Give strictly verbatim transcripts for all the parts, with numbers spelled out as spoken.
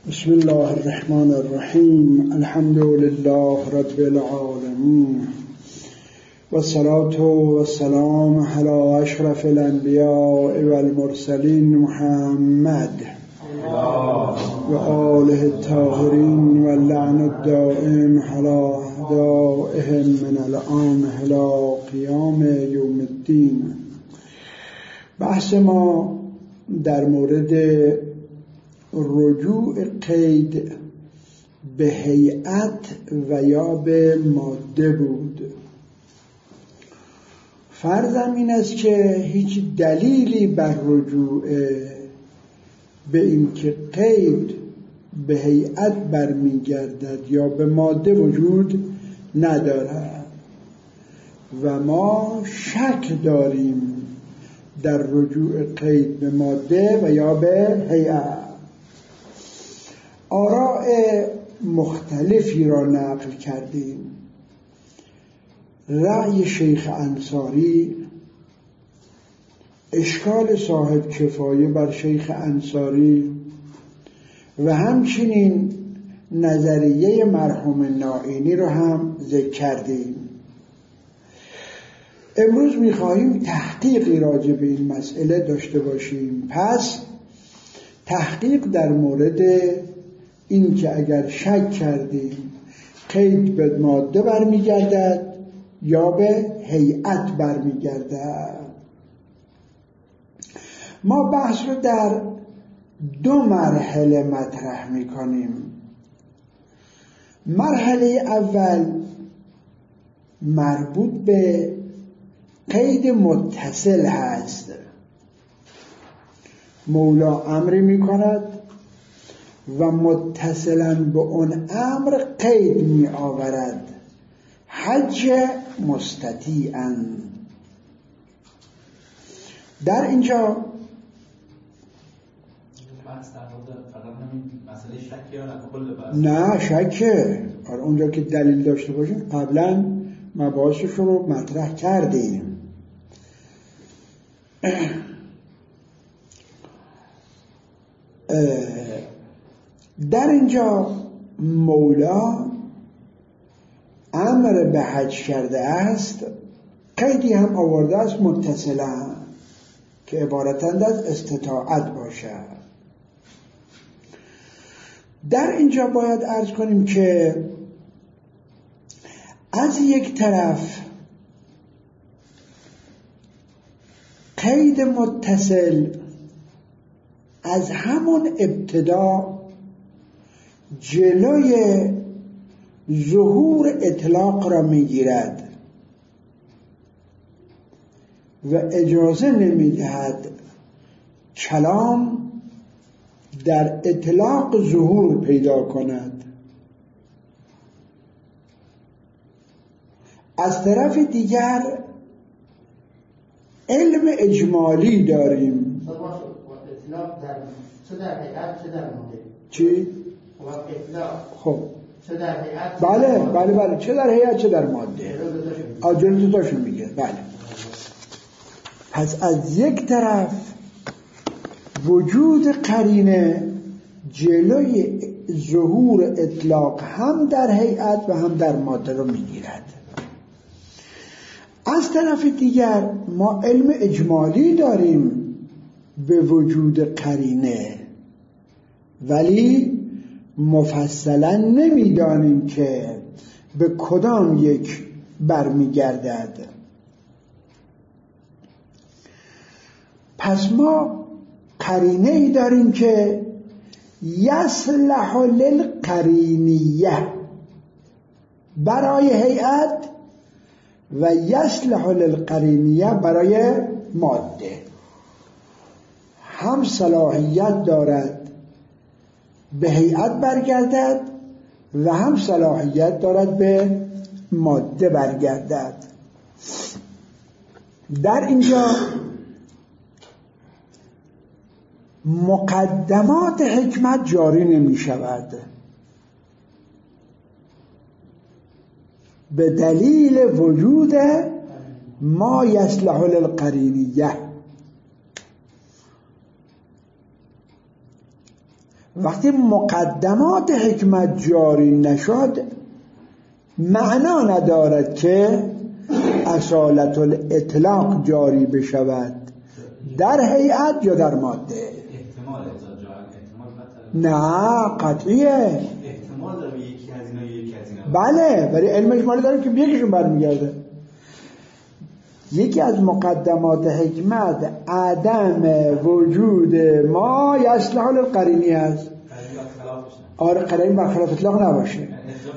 بسم الله الرحمن الرحیم. الحمد لله رب العالمین والصلاة والسلام علی اشرف الانبیاء والمرسلین محمد و آله الطاهرین واللعن الدائم علی اعدائهم من الآن الی قیام یوم الدین. بحث ما در مورد رجوع قید به هیئت و یا به ماده بود. فرضم این است که هیچ دلیلی بر رجوع به این که قید به هیئت برمیگردد یا به ماده وجود ندارد و ما شک داریم در رجوع قید به ماده و یا به هیئت. آراء مختلفی را نقل کردیم. رأی شیخ انصاری، اشکال صاحب کفایه بر شیخ انصاری و همچنین نظریه مرحوم نائینی را هم ذکر کردیم. امروز می‌خواهیم تحقیقی راجع به این مسئله داشته باشیم. پس تحقیق در مورد این که اگر شک کردیم قید به ماده برمیگردد یا به هیئت برمیگردد. ما بحث رو در دو مرحله مطرح میکنیم. مرحله اول مربوط به قید متصل هست. مولا امری میکند و متصلاً به اون امر قید می آورد. حج مستطیعاً. در اینجا نه شکه. اونجا که دلیل داشته باشیم قبلا مباحثش رو مطرح کردیم. در اینجا مولا امر به حج کرده است، قیدی هم آورده است متصلا که عبارتند از استطاعت باشد. در اینجا باید عرض کنیم که از یک طرف قید متصل از همون ابتدا جلوی ظهور اطلاق را میگیرد و اجازه نمیدهد کلام در اطلاق ظهور پیدا کند. از طرف دیگر علم اجمالی داریم. اطلاق در چه در هیئت چه در ماده؟ چی؟ خب چه در هیئت؟ بله بله بله چه در هیئت چه در ماده. آجر دوتاشون میگه. بله. پس از یک طرف وجود قرینه جلوی ظهور اطلاق هم در هیئت و هم در ماده رو میگیرد. از طرف دیگر ما علم اجمالی داریم به وجود قرینه، ولی مفصلا نمیدانیم که به کدام یک برمیگردد. پس ما قرینه ای داریم که یصلح للقرینیه برای هیئت و یصلح للقرینیه برای ماده. هم صلاحیت دارد به هیئت برگردد و هم صلاحیت دارد به ماده برگردد. در اینجا مقدمات حکمت جاری نمی شود به دلیل وجود ما یصلح للقرینیه. وقتی مقدمات حکمت جاری نشد معنا ندارد که اصالت الاطلاق جاری بشود در هیئت یا در ماده. نه قطعیه، احتمال داره یکی از اینا یکی از اینا. بله، ولی علم اجمالی داره که یکیشون برمیگرده. یکی از مقدمات حکمت عدم وجود ما یصلح للقرینی است. آره قرینی برخلاف اطلاق نباشه.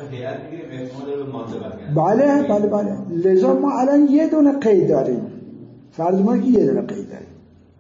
بله بله بله. لذا ما الان یه دونه قید داریم، فرض ما که یه دونه قید داریم،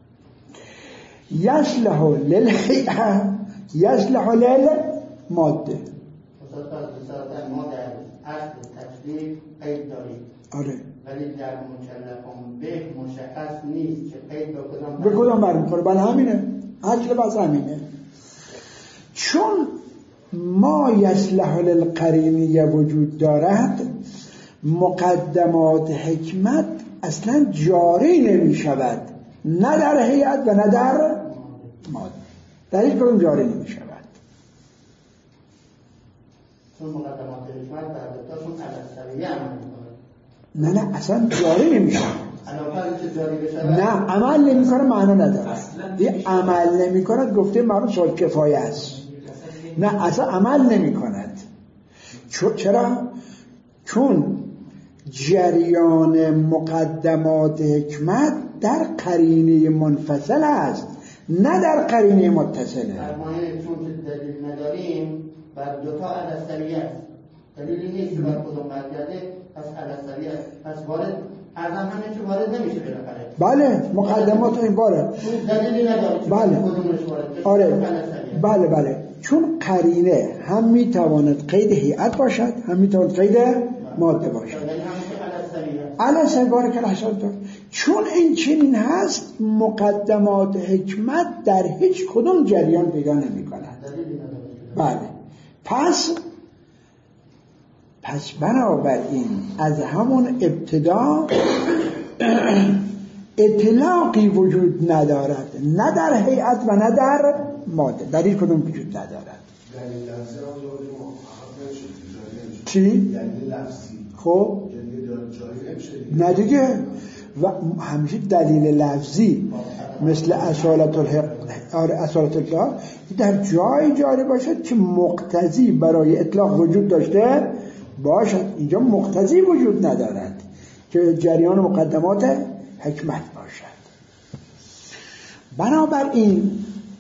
یصلح للهیئه یصلح للماده. ما در اصل تکلیف قید داریم، آره، ولی در مکلفان به مشخص نیست که قید به کدام به کدام برمیخوره. بله همینه، اصل بس همینه. چون ما یصلح للقرینی وجود دارد، مقدمات حکمت اصلا جاری نمی شود، نه در هیئت و نه در ماده، در هیچ کدوم جاری نمی شود. چون مقدمات حکمت در دوتاشون علسریه عمل میکنه. نه نه اصلا جاری نمی شود. نه عمل نمی کنه معنا نداره. یه عمل نمی کند گفته معروف سوال کفایه است. نه اصلا عمل نمی کند. چرا؟ چون جریان مقدمات حکمت در قرینه منفصل است، نه در قرینه متصله. در معنی چون دلیل نداریم بر دوتا علسریه است، دلیلی نیست که بر کدوم برگرده، پس علسریه است، پس وارد ارزم همه چه وارد نمیشه بالاخره. بله مقدمات این باره دلیلی نداره. بله کدومش وارد بشه. آره بله بله. چون قرینه هم میتواند قید هیئت باشد، هم میتواند قید ماده باشد. علسریه باره که حساب دار. چون این چنین هست مقدمات حکمت در هیچ کدوم جریان پیدا نمی کند. بله. پس پس بنابراین از همون ابتدا اطلاقی وجود ندارد، نه در هیئت و نه در ماده، در هیچ کدوم وجود ندارد. چی؟ یعنی لفظی. خب نه دیگه، و همیشه دلیل لفظی مثل اصالت الحق اصالت اطلاق در جای جاری باشد که مقتضی برای اطلاق وجود داشته باشد. اینجا مقتضی وجود ندارد که جریان مقدمات حکمت باشد. بنابراین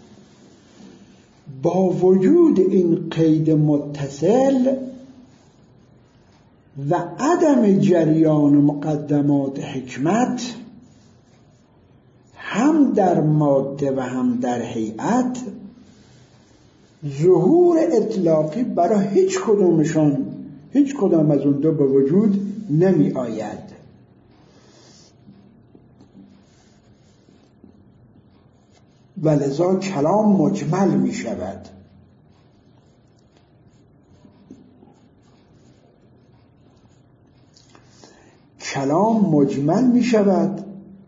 با وجود این قید متصل و عدم جریان مقدمات حکمت هم در ماده و هم در هیئت، ظهور اطلاقی برای هیچ کدومشان هیچ کدام از اون دو به وجود نمی آید. و لذا کلام مجمل می شود. کلام مجمل می شود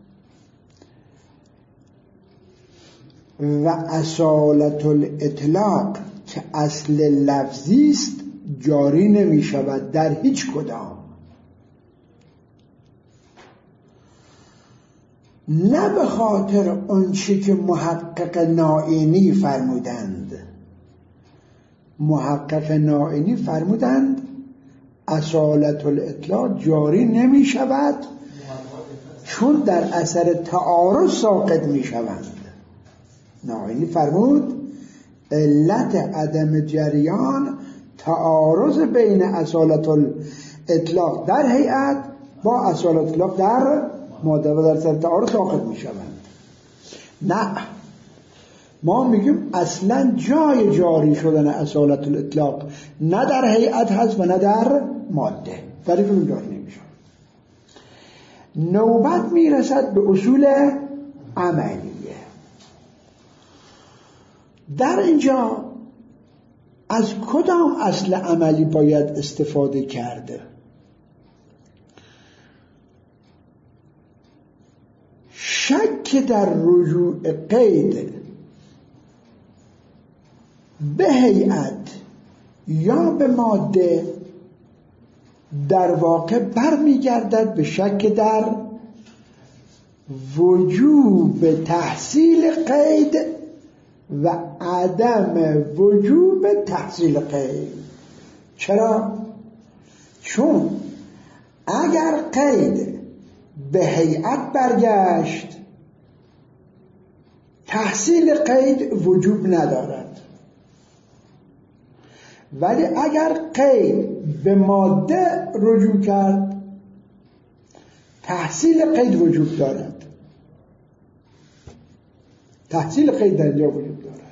و اصالت الاطلاق که اصل لفظی است جاری نمی شود در هیچ کدام، نه به خاطر آنچه که محقق نائینی فرمودند. محقق نائینی فرمودند اصالت الاطلاق جاری نمی شود چون در اثر تعارض ساقط می شوند. نائینی فرمود علت عدم جریان تعارض بین اصالت الاطلاق در هیئت با اصالت الاطلاق در ماده و در اثر تعارض ساقط می شوند. نه، ما میگیم اصلا جای جاری شدن اصالت الاطلاق نه در هیئت هست و نه در ماده، در این کدوم جاری نمیشه. نوبت میرسد به اصول عملیه. در اینجا از کدام اصل عملی باید استفاده کرده؟ شک در رجوع قید به هیئت یا به ماده در واقع برمیگردد به شک در وجوب تحصیل قید و عدم وجوب تحصیل قید. چرا؟ چون اگر قید به هیئت برگشت تحصیل قید وجوب ندارد، ولی اگر قید به ماده رجوع کرد تحصیل قید وجوب دارد. تحصیل قید در اینجا وجوب دارد.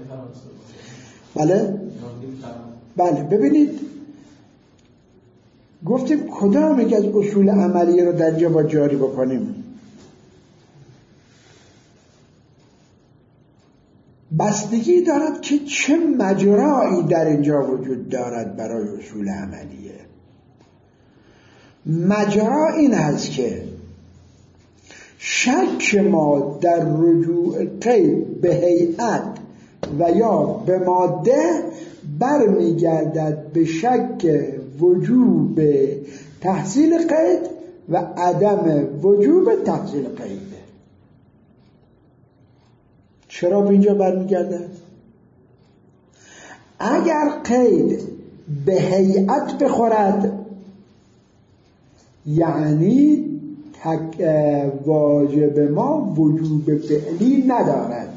بله؟ بله. ببینید گفتیم کدام یک از اصول عملی رو در اینجا با جاری بکنیم. بستگی دارد که چه مجرایی در اینجا وجود دارد برای اصول عملیه. مجرا این هست که شک ما در رجوع قید به هیئت و یا به ماده برمیگردد به شک وجوب تحصیل قید و عدم وجوب تحصیل قید. چرا به اینجا برمیگردد؟ اگر قید به هیئت بخورد یعنی واجب ما وجوب فعلی ندارد.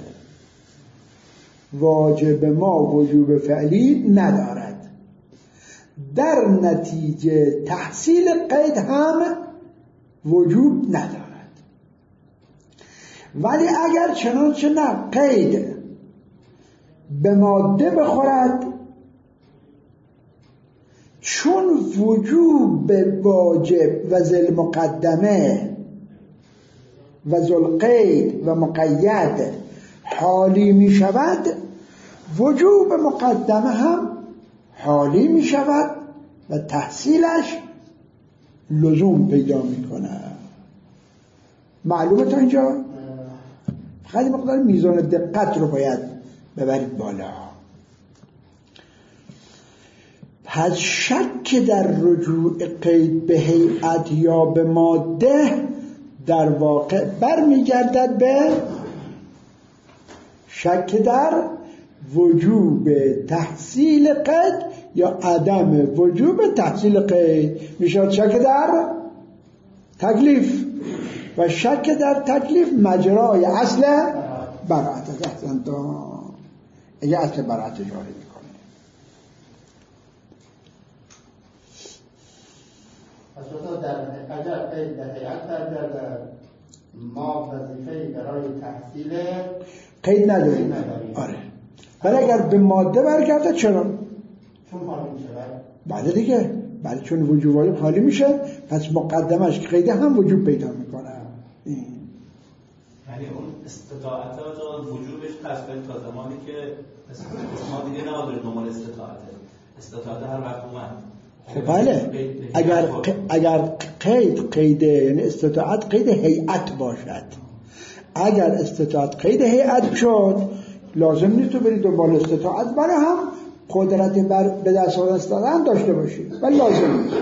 واجب ما وجوب فعلی ندارد. در نتیجه تحصیل قید هم وجوب ندارد. ولی اگر چنانچه نه قید به ماده بخورد، چون وجوب واجب و ذل مقدمه و ذل قید و مقید حالی می شود، وجوب مقدمه هم حالی می شود و تحصیلش لزوم پیدا می کنه. معلومه تا اینجا؟ خیلی مقدار میزان دقت رو باید ببرید بالا. پس شک در رجوع قید به هیئت یا به ماده در واقع برمیگردد به شک در وجوب تحصیل قید یا عدم وجوب تحصیل قید. میشه شک در تکلیف و شک در تکلیف مجرای اصل براعت است. احسن تو اگه اصل براعت جاری میکنه. پس در اگر قید به هیئت برگردد ما وظیفه برای تحصیل قید نداریم. آره. ولی اگر به ماده برگرده چرا؟ چون حالی میشه. بله دیگه. بله چون وجوب واجب حالی میشه، پس مقدمش قید هم وجوب پیدا میکنه. یعنی اون استطاعت ها وجوبش تصویر تا زمانی که ما دیگه نباید دنبال استطاعته. استطاعت هر وقت اومد. خب بله. اگر اگر قید قید یعنی استطاعت قید هیئت باشد، اگر استطاعت قید هیئت شد لازم نیست تو بری دنبال استطاعت، ولی هم قدرت بر به دست آوردن داشته باشی، ولی لازم نیست.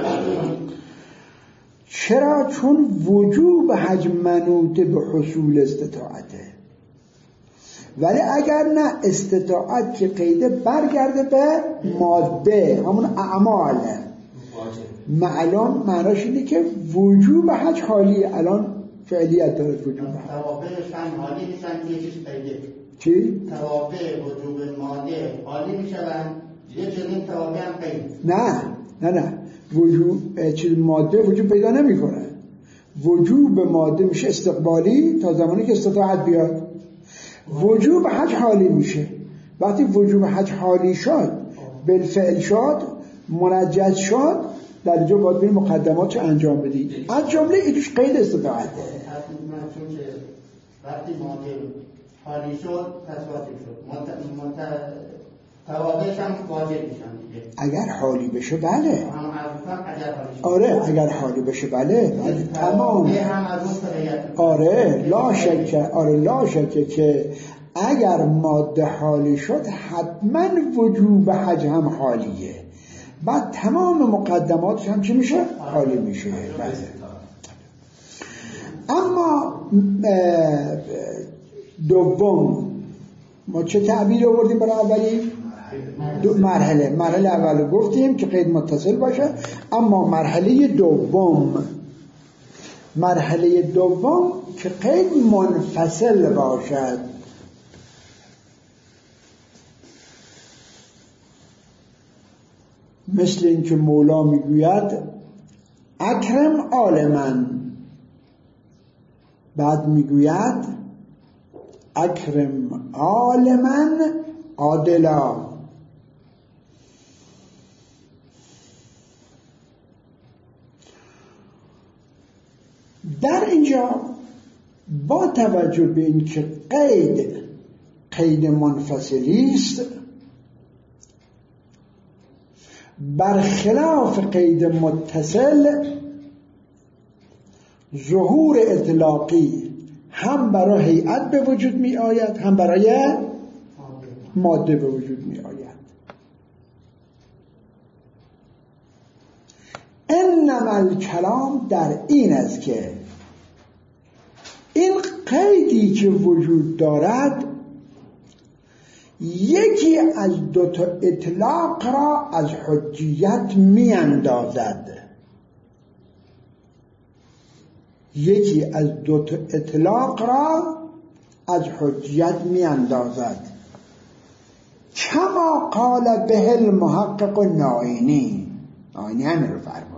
چرا؟ چون وجوب حج منوط به حصول استطاعته. ولی اگر نه استطاعت که قیده برگرده به ماده همون اعمال معلوم معناش اینه که وجوب حج حالی الان فعلیت داره. وجوب توابعش هم حالی میشن که چیز قیده. چی؟ توابع وجوب ماده حالی میشن یه چنین توابع هم قید. نه نه نه وجوب چیز ماده وجوب پیدا نمیکنه. وجوب ماده میشه استقبالی تا زمانی که استطاعت بیاد. وجوب حج حالی میشه. وقتی وجوب حج حالی شد بالفعل شد منجز شد در اینجا باید بین مقدمات چه انجام بدید. از جمله یکیش قید استطاعته. وقتی ماده حالی شد پس واجب شد، توابعش هم واجب میشن دیگه. اگر حالی بشه بله. آره اگر حالی بشه بله. تمام. آره لا شک آره لا شک که اگر ماده حالی شد حتما وجوب حج هم حالیه، بعد تمام مقدماتش هم چی میشه؟ حالی میشه. اما دوم ما چه تعبیر آوردیم برای اولی؟ دو مرحله مرحله اول گفتیم که قید متصل باشه، اما مرحله دوم مرحله دوم که قید منفصل باشد. مثل اینکه مولا میگوید اکرم عالمن، بعد میگوید اکرم عالمن عادلا. در اینجا با توجه به اینکه قید قید منفصلی است، برخلاف قید متصل ظهور اطلاقی هم برای هیئت به وجود می آید هم برای ماده به وجود می آید. انما الکلام در این است که این قیدی که وجود دارد یکی از دو تا اطلاق را از حجیت می اندازد. یکی از دو تا اطلاق را از حجیت می اندازد. کما قال به المحقق ناینی، ناینی همین رو فرمود.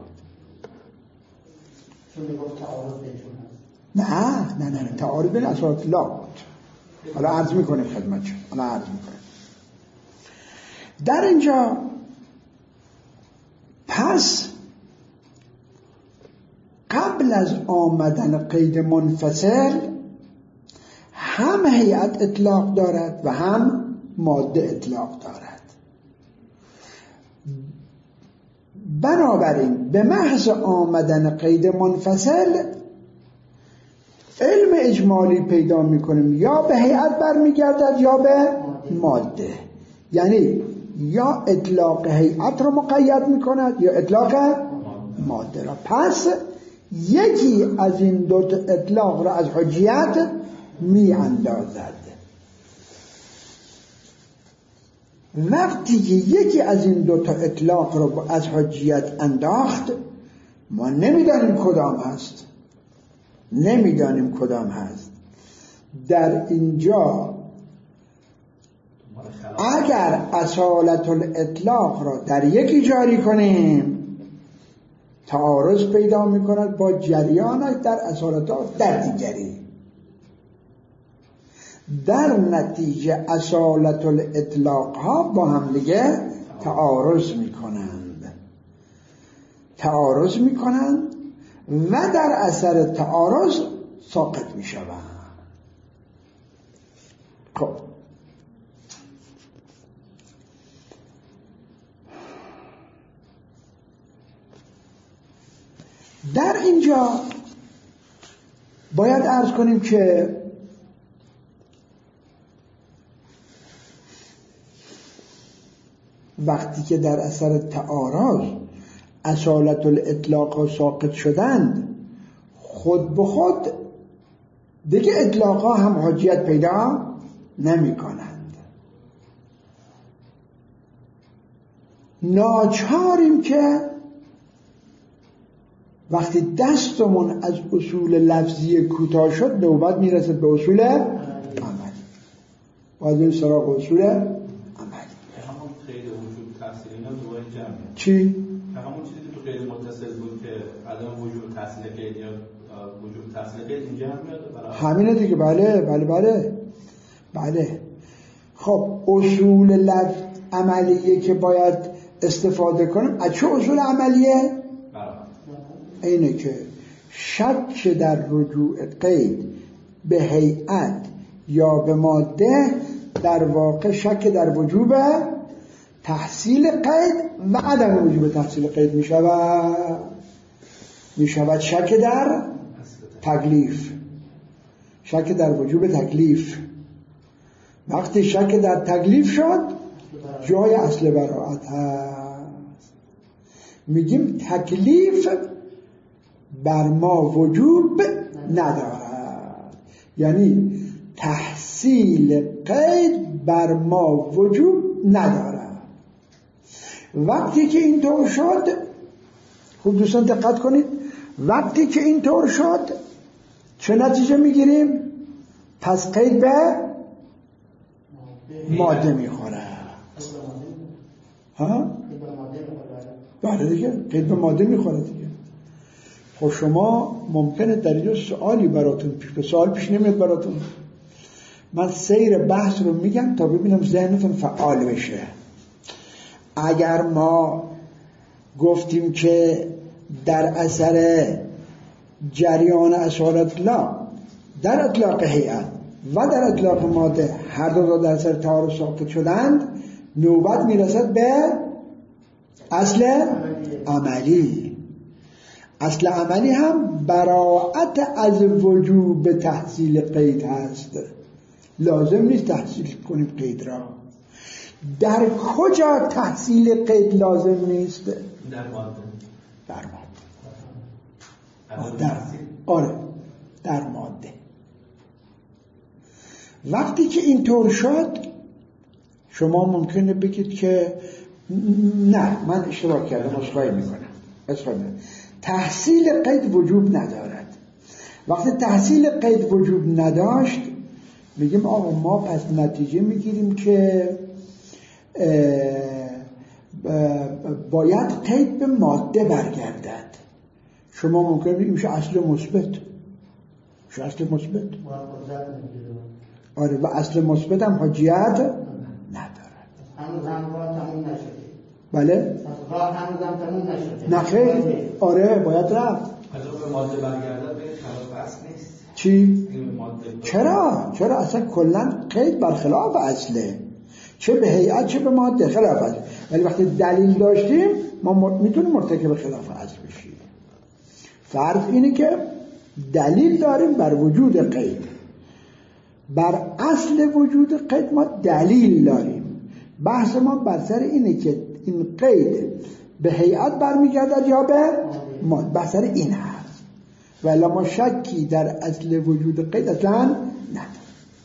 نه نه نه تعارض بین اساس لا بود. حالا عرض میکنیم خدمتشون. حالا عرض میکنیم در اینجا. پس قبل از آمدن قید منفصل هم هیئت اطلاق دارد و هم ماده اطلاق دارد. بنابراین به محض آمدن قید منفصل علم اجمالی پیدا میکنیم، یا به هیئت برمیگردد یا به ماده. یعنی یا اطلاق هیئت رو مقید میکند یا اطلاق ماده را. پس یکی از این دو اطلاق را از حجیت می اندازد. وقتی که یکی از این دو تا اطلاق را از حجیت انداخت، ما نمیدانیم کدام هست نمیدانیم کدام هست در اینجا اگر اصالت الاطلاق را در یکی جاری کنیم تعارض پیدا میکند با جریانش در اصالت در دیگری. در نتیجه اصالت الاطلاق ها با هم دیگه تعارض میکنند تعارض میکنند و در اثر تعارض ساقط میشوند. خب در اینجا باید عرض کنیم که وقتی که در اثر تعارض اصالت الاطلاق ساقط شدند، خود به خود دیگه اطلاق ها هم حجیت پیدا نمی کنند. ناچاریم که وقتی دستمون از اصول لفظی کوتاه شد نوبت میرسه به اصول عملی. باید این سراغ اصول عملی. همون قید وجود تحصیل اینا دوباره جمعه. چی؟ همون چیزی که تو قید متصل بود که عدم وجود تحصیل قید یا وجود تحصیل قید اینجا هم میاد برای همینه دیگه. بله بله بله بله. خب اصول لفظ عملیه که باید استفاده کنیم از چه اصول عملیه؟ اینه که شک در رجوع قید به هیئت یا به ماده در واقع شک در وجوب تحصیل قید و عدم وجوب تحصیل قید می شود می شود شک در تکلیف، شک در وجوب تکلیف. وقتی شک در تکلیف شد جای اصل براعت هست. میگیم تکلیف بر ما وجوب ندارد، یعنی تحصیل قید بر ما وجوب ندارد. وقتی که اینطور شد، خوب دوستان دقت کنید، وقتی که اینطور شد چه نتیجه میگیریم؟ پس قید به ماده میخوره. ها؟ بله دیگه، قید به ماده میخوره دیگه. خب شما ممکنه در اینجا سوالی براتون پیش سوال پیش نمیاد براتون. من سیر بحث رو میگم تا ببینم ذهنتون فعال بشه. اگر ما گفتیم که در اثر جریان اسارت لا در اطلاق هیئت و در اطلاق ماده هر دو در اثر تعارض ساقط شدند، نوبت میرسد به اصل عملی. اصل عملی هم براعت از وجوب تحصیل قید هست. لازم نیست تحصیل کنیم قید را. در کجا تحصیل قید لازم نیست؟ در ماده. در ماده. در آره در ماده. وقتی که اینطور شد شما ممکنه بگید که نه من اشتباه کردم، عذرخواهی میکنم. عذرخواهی میکنم. تحصیل قید وجوب ندارد. وقتی تحصیل قید وجوب نداشت میگیم آقا ما پس نتیجه میگیریم که باید قید به ماده برگردد. شما ممکنه بگیم میشه اصل مثبت، میشه اصل مثبت. آره و اصل مثبت هم حجیت ندارد. هنوز هم راه تموم نشده. بله؟ راه هنوز هم تموم نشده. نه خیر. آره باید رفت. اگه به ماده برگردد به خلاف اصل نیست. چی؟ چرا؟ چرا اصلا کلا قید برخلاف اصله، چه به هیئت چه به ماده خلاف اصله. ولی وقتی دلیل داشتیم ما میتونیم مرتکب خلاف اصل بشیم. فرض اینه که دلیل داریم بر وجود قید. بر اصل وجود قید ما دلیل داریم. بحث ما بر سر اینه که این قید به هیئت برمیگردد یا به ماده. بحث سر این هست. ولی ما شکی در اصل وجود قید اصلا نداریم.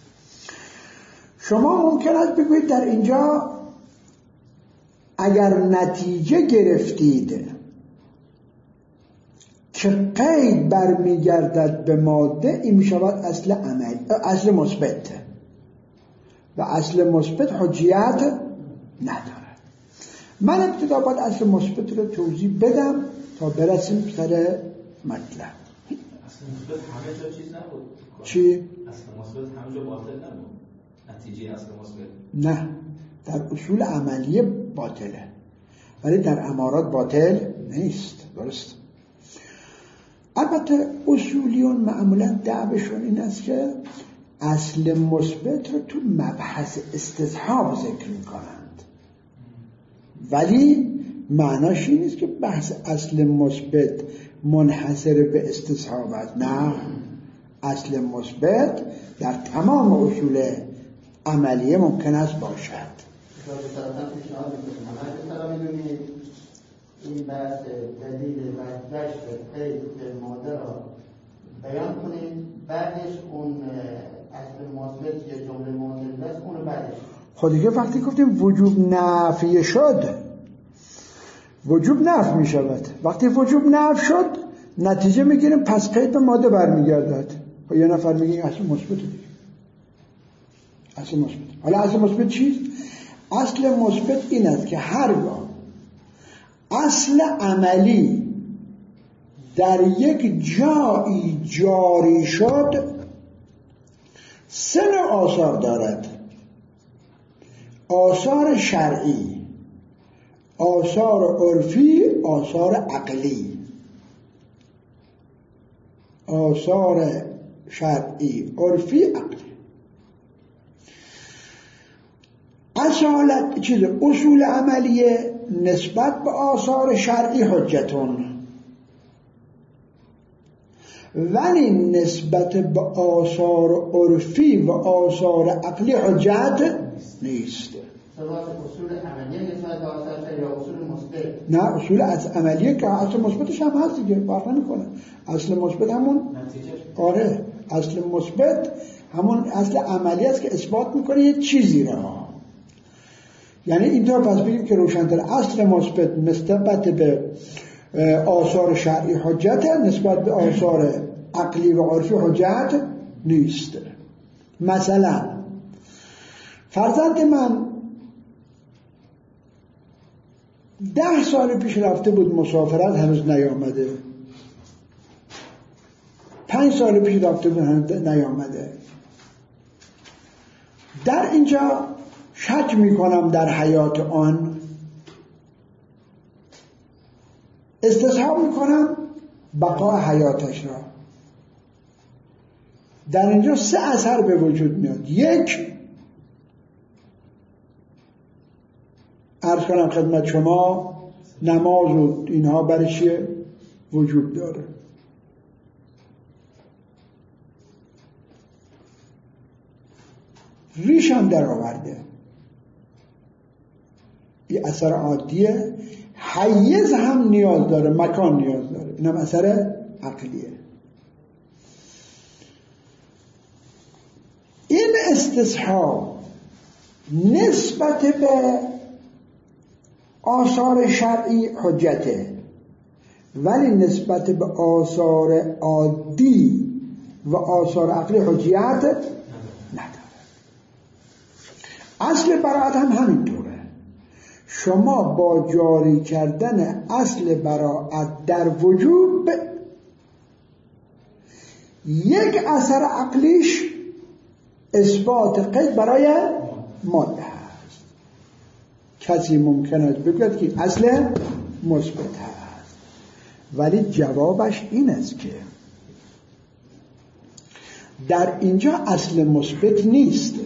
شما ممکن است بگویید در اینجا اگر نتیجه گرفتید که قید برمیگردد به ماده، این میشود اصل عمل، اصل مثبت، و اصل مثبت حجیت ندارد. من ابتدا باید اصل مثبت رو توضیح بدم تا برسیم سر مطلب. اصل مثبت همه جا چیز نبود. چی؟ اصل مثبت همه جا باطل نبود. نتیجه اصل مثبت نه، در اصول عملی باطله ولی در امارات باطل نیست. درست. البته اصولیون معمولا دعوشون این است که اصل مثبت رو تو مبحث استصحاب ذکر میکنند، ولی معناش این نیست که بحث اصل مثبت منحصر به استصحاب است. نه، اصل مثبت در تمام اصول عملیه ممکن است باشد. این بحث دلیل برداشت قید به ماده را بیان کنید، بعدش اون اصل مثبت که جمله معادل است اون بعدش. خب دیگه وقتی گفتیم وجوب نفی شد، وجوب نفی می شود. وقتی وجوب نفی شد نتیجه میگیریم پس قید به ماده برمیگردد. و یه نفر میگه اصل مثبت دیگه. اصل مثبت. حالا اصل مثبت چیست؟ اصل مثبت این است که هرگاه اصل عملی در یک جایی جاری شد سه نوع آثار دارد: آثار شرعی، آثار عرفی، آثار عقلی. آثار شرعی، عرفی، عقلی. اصالت چیز اصول عملیه نسبت به آثار شرعی حجتون، ولی نسبت به آثار عرفی و آثار عقلی حجت نیست. اصول عملیه نسبت به آثار یا اصول مثبت؟ نه، اصول از عملیه که اصل مثبتش هم هست دیگه، فرق نمیکنه. اصل مثبت همون آره اصل مثبت همون اصل عملی است که اثبات میکنه یه چیزی را. یعنی اینطور پس بگیم که روشن‌تر اصل مثبت نسبت به آثار شرعی حجت، نسبت به آثار عقلی و عرفی حجت نیست. مثلا فرزند من ده سال پیش رفته بود مسافرت، هنوز نیامده. پنج سال پیش رفته بود، هنوز نیامده. در اینجا شک میکنم در حیات آن، استصحاب میکنم بقای حیاتش را. در اینجا سه اثر به وجود میاد. یک، عرض کنم خدمت شما نماز و اینها برای چیه وجود داره. ریش هم در آورده، این اثر عادیه. حیز هم نیاز داره، مکان نیاز داره، این هم اثر عقلیه. این استصحاب نسبت به آثار شرعی حجته، ولی نسبت به آثار عادی و آثار عقلی حجیت نداره. اصل براءت هم همینطوره. شما با جاری کردن اصل براءت در وجوب یک اثر عقلیش اثبات قید برای ماده هست. کسی ممکن است بگوید که اصل مثبت هست، ولی جوابش این است که در اینجا اصل مثبت نیست.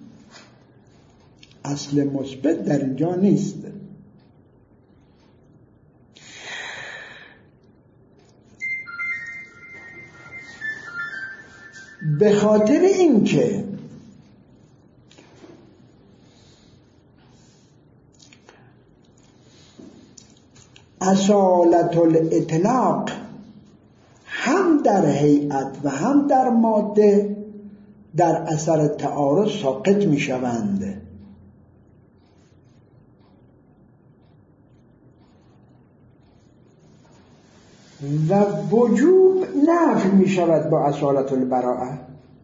اصل مثبت در اینجا نیست. به خاطر اینکه اصالت الاطلاق هم در هیئت و هم در ماده در اثر تعارض ساقط می شوند. و وجوب نفی می شود با اصالت البراءه.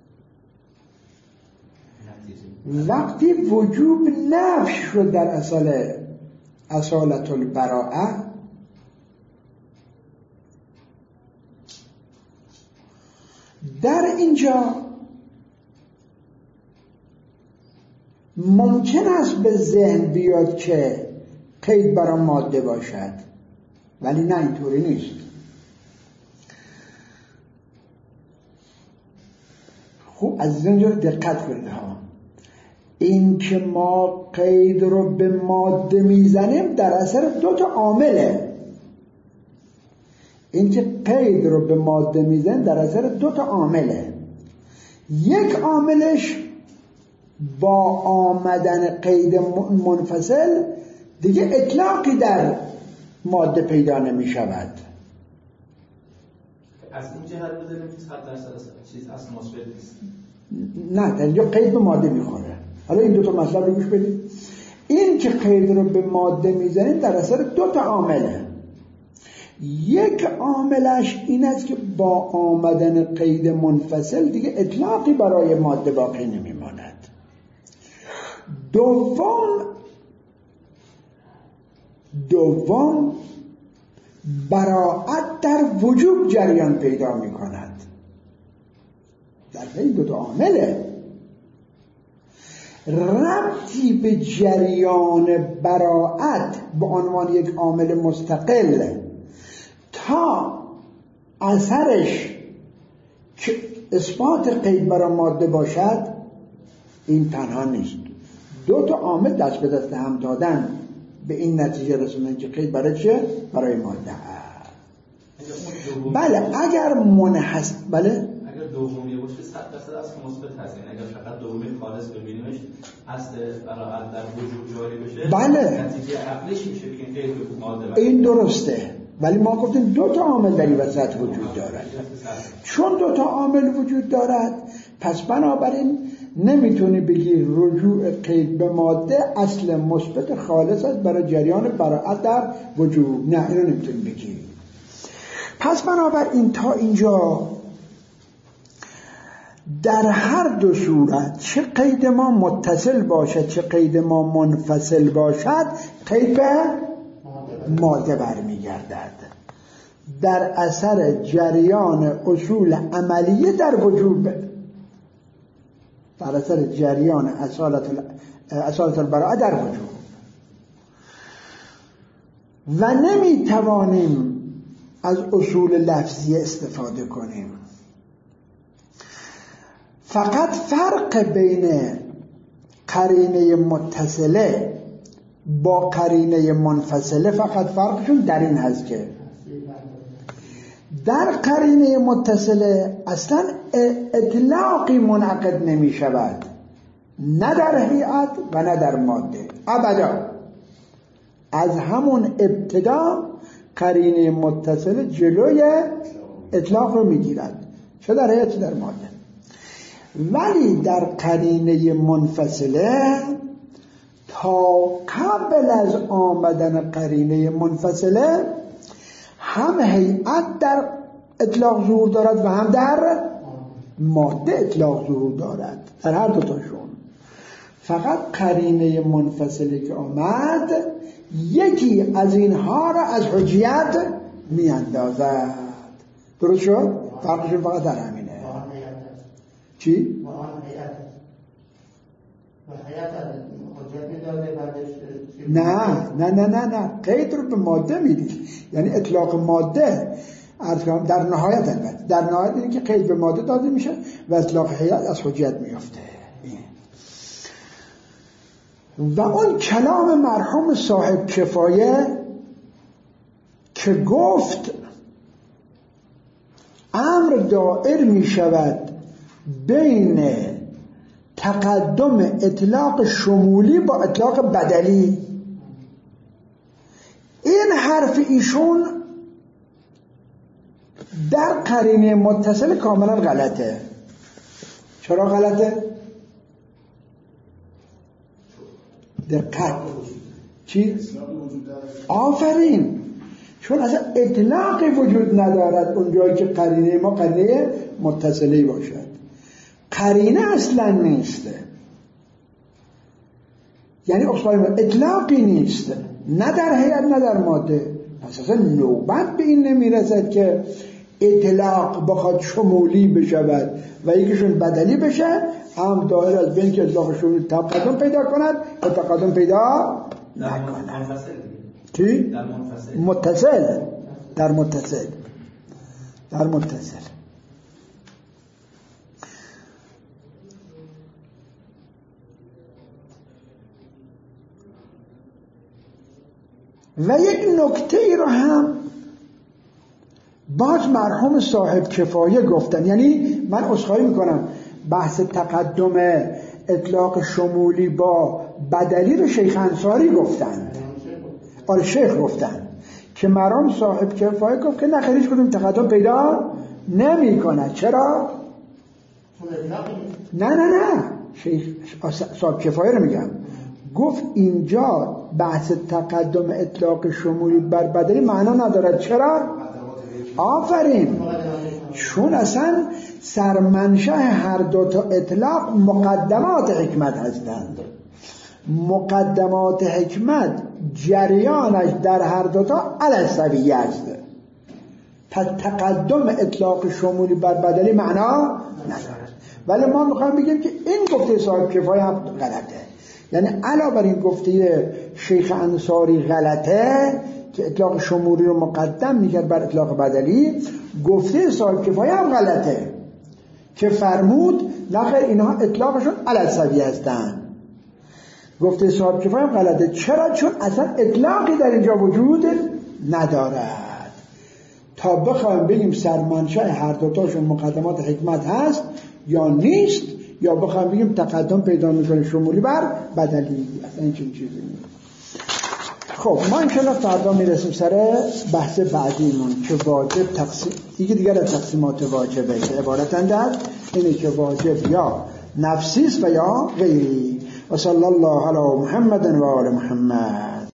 وقتی وجوب نفی شد در اصل اصالت البراءه، در اینجا ممکن است به ذهن بیاد که قید برای ماده باشد، ولی نه، اینطوری نیست. خوب از اینجا دقت کنید ها. این که ما قید رو به ماده میزنیم در اثر دو تا عامله. این که قید رو به ماده میزنیم در اثر دو تا عامله. یک عاملش با آمدن قید منفصل دیگه اطلاقی در ماده پیدا نمی شود. از این جهت بذاریم که صد درصد چیز اصل مثبت نیست. نه، در اینجا قید به ماده میخوره. حالا این دو تا مطلب رو گوش بدید. این که قید رو به ماده میزنیم در اثر دو تا عامله. یک عاملش این است که با آمدن قید منفصل دیگه اطلاقی برای ماده باقی نمیماند. دوم دوم براءت در وجوب جریان پیدا می کند. در این دو تا عامله. ربطی به جریان براءت به عنوان یک عامل مستقل تا اثرش که اثبات قید برای ماده باشد، این تنها نیست. دو تا عامل دست به دست هم دادن به این نتیجه رسوندن که قید برای چه؟ برای ماده هست. بله اگر منحصر بله اگر دومیه باشه صد درصد اصل مثبت هست، یعنی اگر فقط دومی خالص ببینیمش اصل براعت در وجود جاری بشه بله نتیجه عقلش میشه که این غیر ماده این درسته، ولی ما گفتیم دو تا عامل در این وسط وجود دارد. چون دو تا عامل وجود دارد پس بنابراین نمیتونی بگی رجوع قید به ماده اصل مثبت خالص است برای جریان براعت در وجود. نه اینو نمیتونی بگی. پس بنابراین تا اینجا در هر دو صورت چه قید ما متصل باشد چه قید ما منفصل باشد قید به ماده برمیگردد در اثر جریان اصول عملیه در وجود، در اثر جریان اصالت اصالت البراءه در وجود. و نمیتوانیم از اصول لفظی استفاده کنیم. فقط فرق بین قرینه متصله با قرینه منفصله فقط فرقشون در این هست که در قرینه متصله اصلا اطلاقی منعقد نمی شود، نه در هیئت و نه در ماده، ابدا. از همون ابتدا قرینه متصله جلوی اطلاق رو می گیرد، چه در هیئت چه در ماده. ولی در قرینه منفصله تا قبل از آمدن قرینه منفصله هم هیئت در اطلاق ظهور دارد و هم در ماده اطلاق ظهور دارد، در هر دوتاشون. فقط قرینه منفصله که آمد یکی از اینها را از حجیت می اندازد. درست شد؟ فرقشون فقط در همینه. چی؟ نه نه نه نه نه قید رو به ماده میدید، یعنی اطلاق ماده در نهایت البته در نهایت اینه که قید به ماده داده میشه و اطلاق هیئت از حجیت میفته. و اون کلام مرحوم صاحب کفایه که گفت امر دائر میشود بین تقدم اطلاق شمولی با اطلاق بدلی، این حرف ایشون در قرینه متصل کاملا غلطه. چرا غلطه؟ دقت. چی؟ آفرین. چون اصلا اطلاقی وجود ندارد اونجایی که قرینه ما قرینه متصلی باشد. قرینه اصلا نیسته، یعنی اطلاقی نیست، نه در هیئت نه در ماده. پس اصلا نوبت به این نمیرسد که اطلاق بخواد شمولی بشود و یکیشون بدلی بشه، هم دائر از بین که اطلاق شمولی تقدم پیدا کند و تقدم پیدا نکند. چی؟ در منفصل. متصل. در متصل در متصل و یک نکته ای رو هم باز مرحوم صاحب کفایه گفتن، یعنی من عذرخواهی میکنم بحث تقدم اطلاق شمولی با بدلی رو شیخ انصاری گفتند، آره شیخ گفتن که مرحوم صاحب کفایه گفت که نه خیلیش کدوم تقدم پیدا نمی کند. چرا؟ نه نه نه شیخ صاحب کفایه رو میگم، گفت اینجا بحث تقدم اطلاق شمولی بر بدلی معنا ندارد. چرا؟ آفرین. چون اصلا سرمنشأ هر دو تا اطلاق مقدمات حکمت هستند. مقدمات حکمت جریانش در هر دو تا علی سویه است. پس تقدم اطلاق شمولی بر بدلی معنا ندارد. ولی ما میخوایم بگیم که این گفته صاحب کفایه هم غلطه، یعنی علاوه بر این گفته شیخ انصاری غلطه که اطلاق شمولی رو مقدم میکرد بر اطلاق بدلی، گفته صاحب کفایه هم غلطه که فرمود نخیر اینها اطلاقشون علی سویه هستن. گفته صاحب کفایه هم غلطه. چرا؟ چون اصلا اطلاقی در اینجا وجود ندارد. تا بخوایم بگیم سرمنشأ هر دوتاشون مقدمات حکمت هست یا نیست، یا بخوایم بگیم تقدم پیدا میکنه شمولی بر بدلی. اصلا این چیزی نیست. خب ما انشاءالله فردا میرسیم سر بحث بعدیمون که واجب تقسیم، دیگه دیگر از تقسیمات واجبه که عبارتند از اینه که واجب یا نفسی است و یا غیری. و صلی الله علی محمد و آل محمد.